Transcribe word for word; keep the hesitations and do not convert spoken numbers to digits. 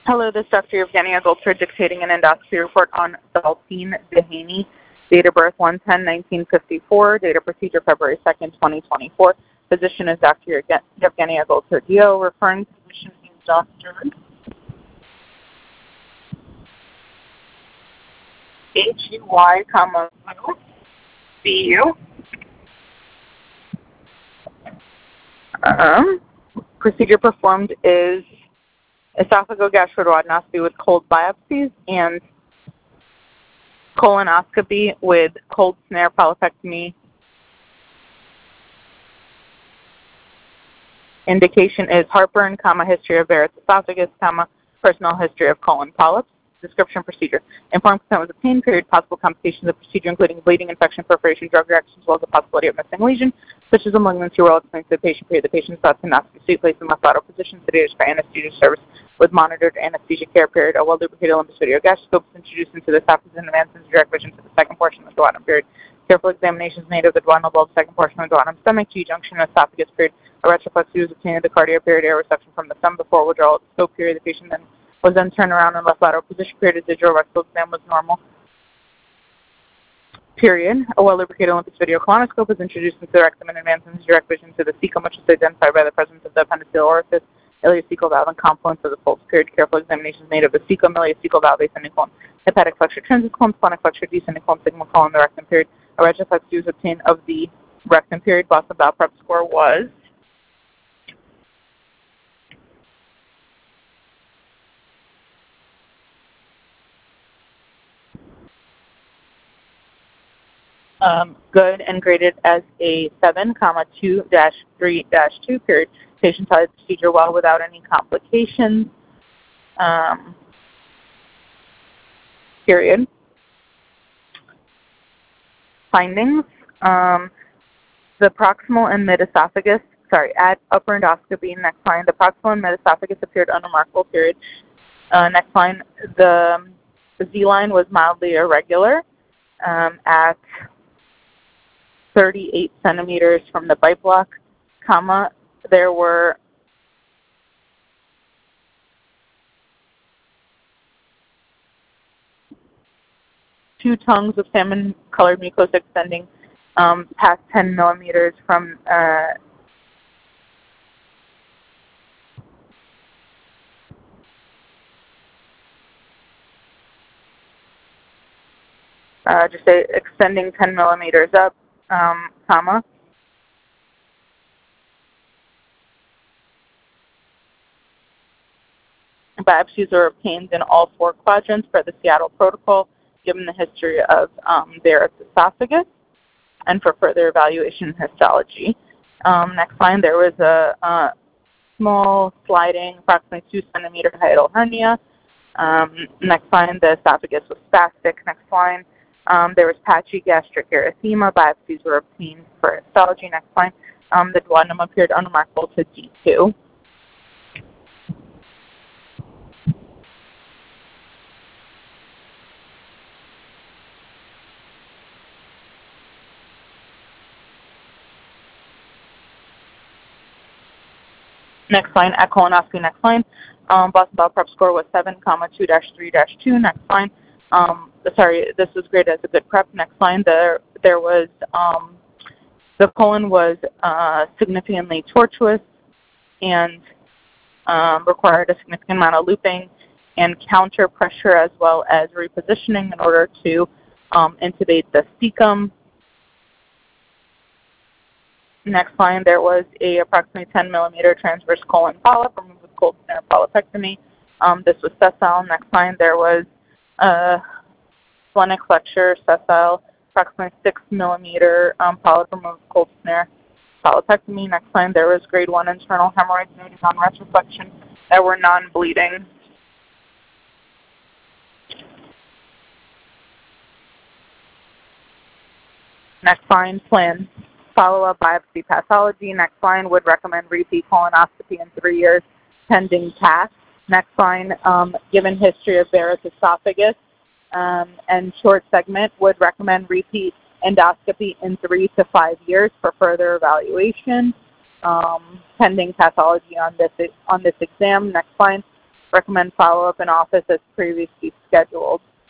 Hello, this is Doctor Evgenia Golter dictating an endoscopy report on Daltine Dehaney, date of birth one ten nineteen fifty-four, date of procedure February second, twenty twenty-four. Physician is Doctor Evgenia Golter D O. Referring physician is Doctor H U Y, comma, C U. Um, procedure performed is esophagogastroduodenoscopy with cold biopsies and colonoscopy with cold snare polypectomy. Indication is heartburn, comma, history of Barrett's esophagus, comma, personal history of colon polyps. Description procedure. Informed consent was obtained. Period. Possible complications of procedure including bleeding, infection, perforation, drug reactions, as well as the possibility of missing lesion, such as a malignancy well explained to the patient. Period. The patient is thought to not be placed in left lateral position, sedated by anesthesia service with monitored anesthesia care. Period. A well-lubricated limbus video gastroscope is introduced into the esophagus and advances direct vision to the second portion of the duodenum. Period. Careful examination is made of the duodenal bulb, second portion of the duodenum, stomach, G-junction, esophagus. Period. A retroplexy was obtained of the cardia. Period. Air reception from the stomach before withdrawal of the scope. Period. The patient then was then turned around in left lateral position. Period. A digital rectal exam was normal. Period. A well-lubricated Olympus video colonoscope was introduced into the rectum and advanced into direct vision to the cecum, which is identified by the presence of the appendiceal orifice, ileocecal valve, and confluence of the folds. Period. Careful examination is made of the cecum, ileocecal valve, ascending colon, hepatic flexure, transit colon, splenic flexure, descending colon, sigmoid colon, the rectum. Period. A retroplexy was obtained of the rectum. Period. Boston Bowel Prep score was Um, good and graded as a seven, comma, two dash three dash two, period. Patient tolerated the procedure well without any complications, um, period. Findings, um, the proximal and mid-esophagus, sorry, at upper endoscopy, next line, the proximal and mid-esophagus appeared unremarkable, period. Uh, next line, the, the Z-line was mildly irregular um, at thirty-eight centimeters from the bite block, comma, there were two tongues of salmon-colored mucosa extending um, past ten millimeters from uh, uh, just say extending ten millimeters up, um, comma. Biopsies were obtained in all four quadrants per the Seattle protocol, given the history of um, Barrett's esophagus, and for further evaluation and histology. Um, next line, there was a, a small sliding, approximately two centimeter hiatal hernia. Um, next line, the esophagus was spastic. Next line, um, there was patchy gastric erythema. Biopsies were obtained for histology. Next line, um, the duodenum appeared unremarkable to D two. Next line, at colonoscopy, next line, um, Boston Bowel Prep score was seven, comma, two dash three dash two. Next line, um, sorry, this was graded as a good prep. Next line, there, there was, um, the colon was uh, significantly tortuous and um, required a significant amount of looping and counter pressure as well as repositioning in order to um, intubate the cecum. Next line, there was a approximately ten millimeter transverse colon polyp removed with cold snare polypectomy. Um, this was sessile. Next line, there was a splenic flexure sessile, approximately six millimeter um, polyp removed with cold snare polypectomy. Next line, there was grade one internal hemorrhoids noted on retroflexion that were non-bleeding. Next line, plan follow-up biopsy pathology. Next line, would recommend repeat colonoscopy in three years pending C A T. Next line, um, given history of Barrett's esophagus um, and short segment, would recommend repeat endoscopy in three to five years for further evaluation, um, pending pathology on this on this exam. Next line, Recommend follow-up in office as previously scheduled.